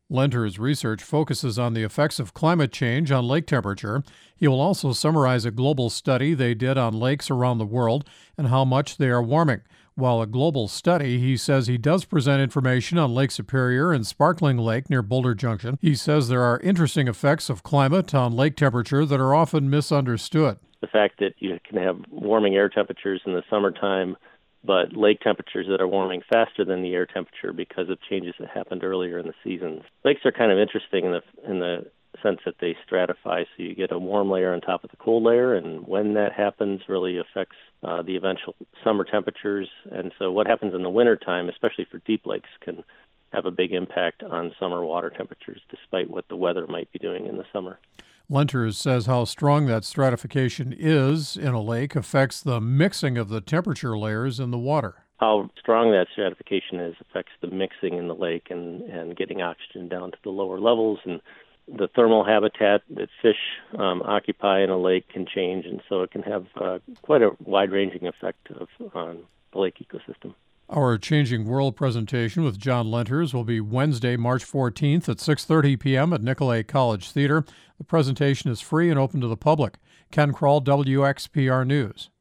Lenter's research focuses on the effects of climate change on lake temperature. He will also summarize a global study they did on lakes around the world and how much they are warming. While a global study, he says he does present information on Lake Superior and Sparkling Lake near Boulder Junction. He says there are interesting effects of climate on lake temperature that are often misunderstood. The fact that you can have warming air temperatures in the summertime, but lake temperatures that are warming faster than the air temperature because of changes that happened earlier in the seasons. Lakes are kind of interesting in the sense that they stratify, so you get a warm layer on top of the cold layer, and when that happens really affects the eventual summer temperatures. And so what happens in the wintertime, especially for deep lakes, can have a big impact on summer water temperatures, despite what the weather might be doing in the summer. Lenters says how strong that stratification is in a lake affects the mixing of the temperature layers in the water. How strong that stratification is affects the mixing in the lake and getting oxygen down to the lower levels, and the thermal habitat that fish occupy in a lake can change, and so it can have quite a wide-ranging effect on the lake ecosystem. Our Changing World presentation with John Lenters will be Wednesday, March 14th at 6:30 p.m. at Nicolet College Theater. The presentation is free and open to the public. Ken Kroll, WXPR News.